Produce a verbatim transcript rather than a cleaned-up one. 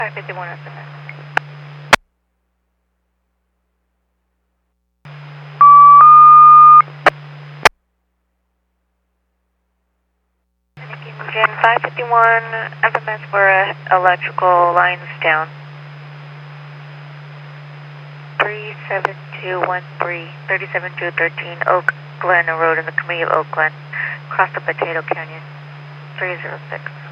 five fifty-one S M S. Gen five fifty-one F M S for uh, electrical lines down. three seven two one three, thirty-seven two thirteen Oak Glen Road in the community of Oak Glen. Across the Potato Canyon. three zero six.